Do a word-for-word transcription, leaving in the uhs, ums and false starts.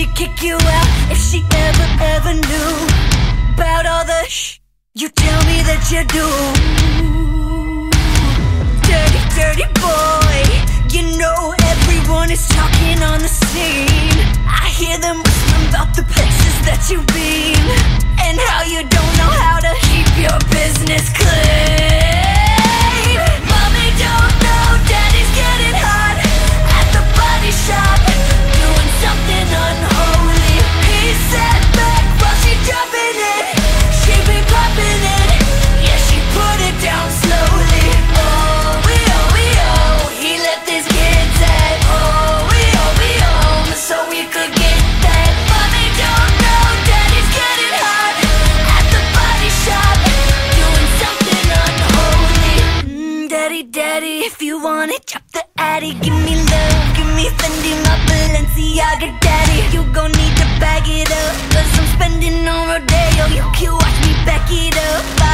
she'd kick you out if she ever, ever knew about all the shh you tell me that you do. Dirty, dirty boy, you know everyone is talking on the scene. I hear them whispering about the places that you've been and how you don't know how to keep your business clean. Mommy don't know daddy's getting hot at the body shop, doing something unholy. He sat back while she dropping it, she be popping it, yeah, she put it down slowly. Oh, we oh, we oh, he left his kids at oh, we oh, we home so we could get that. Mommy don't know daddy's getting hot at the body shop, doing something unholy. Mm, daddy, daddy, if you want it, drop the addy. Give me love, give me Fendi, my Balenciaga daddy. You gon' need to bag it up, cause I'm spending on Rodeo. You can watch me back it up.